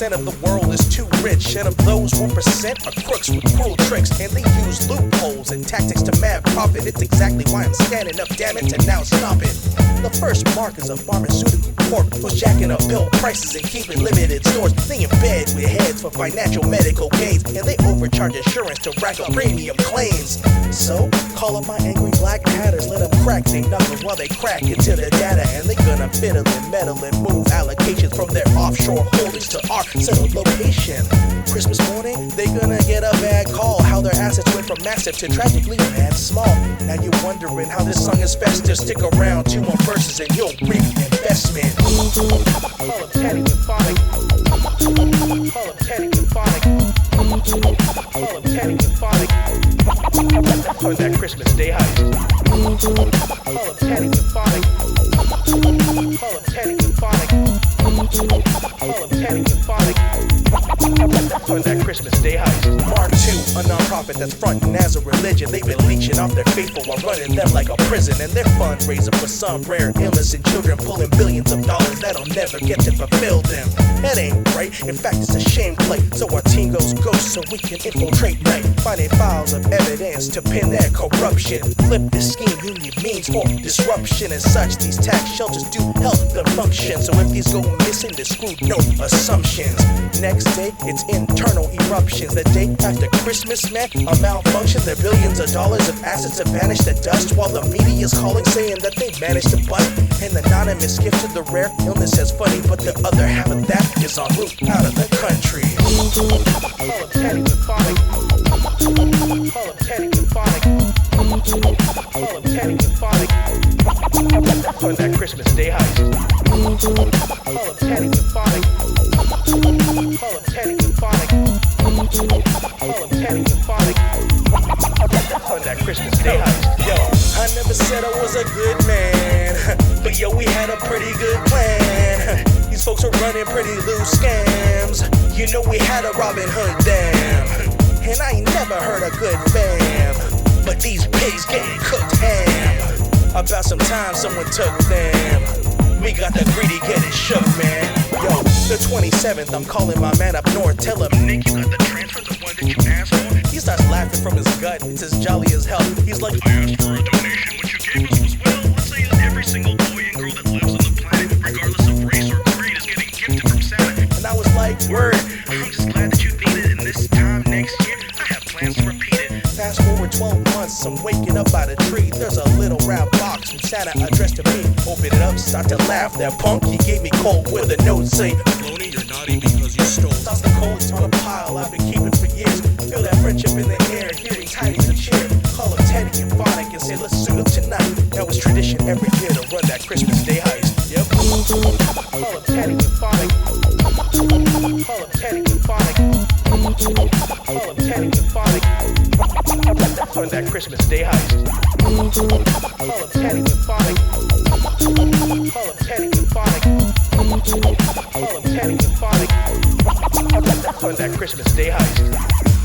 90% of the world is too rich, and of those 1% are crooks with cruel tricks, and they use loopholes and tactics to mad profit. It's exactly why I'm standing up, damn it, and now stop it. The first mark is a pharmaceutical corp was jacking up bill prices and keeping limited stores. They in bed with heads for financial medical gains, and they overcharge insurance to rack up premium claims. So, call up my angry black hatters, let them crack they knuckles while they crack into the data, and they gonna fiddle and meddle and move allocations from their offshore holdings to our settled location. Christmas morning, they gonna get a bad call, how their assets went from massive to tragically mad small. Now you're wondering how this song is festive. Stick around 2 more verses and you'll reap investment. Call up Teddy Euphonic. Call up Teddy Euphonic. Call up Teddy Euphonic. On that Christmas Day heist. Call up Teddy Euphonic. Call up Teddy Euphonic. Call up Teddy Euphonic. On that Christmas Day heist. Mark II, a non-profit that's fronting as a religion. They've been leeching off their faithful while running them like a prison, and they're fundraising for some rare illness and children, pulling billions of dollars that'll never get to fulfill them. That ain't right, in fact it's a shame play. So our team goes ghost so we can infiltrate night, finding files of evidence to pin their corruption. Flip this scheme, you need means for disruption. As such, these tax shelters do help them function. So if these go missing, they're screwed, no assumptions. Next day, it's internal eruptions. The day after Christmas, man, a malfunction. Their billions of dollars of assets have vanished to dust, while the media's calling saying that they managed to bust. An anonymous gift to the rare illness as funny, but the other half of that is en route out of the country. Call up Teddy Euphonic. Call up Teddy Euphonic. Call up Teddy Euphonic. On that Christmas Day heist. Call up Teddy Euphonic. Call up Teddy Euphonic. Call up Teddy Euphonic. On that Christmas Day heist. Yo, I never said I was a good man, but yo, we had a pretty good plan. These folks were running pretty loose scams. You know we had a Robin Hood damn, and I ain't never heard a good fam, but these pigs getting cooked ham. About some time someone took them. We got the greedy getting shook, man. Yo, the 27th, I'm calling my man up north. Tell him, Nick, you got the transfer, the one that you asked for? He starts laughing from his gut. It's as jolly as hell. He's like, I asked for a donation. What you gave us was, well, let's say every single boy and girl that lives on the planet, regardless of race or creed, is getting gifted from Santa. And I was like, word, I'm just glad that you need it. And this time next year, I have plans to repeat it. Fast forward 12 months, I'm waking up by the tree. There's a little round box from Santa addressed to me. Open it up, start to laugh. That punk, he gave me cold with a note saying, Loney, you're naughty because you stole. Toss the coats on a pile I've been keeping for years. Feel that friendship in the air, hearing tidings of cheer. Call up Teddy Euphonic and say, let's suit up tonight. That was tradition every year to run that Christmas Day heist. Yep. Call up Teddy Euphonic. Call up Teddy Euphonic. Call up Teddy Euphonic. On that Christmas Day heist. Call up Teddy Euphonic. Call up Teddy Euphonic. Call up Teddy Euphonic. On that Christmas Day heist.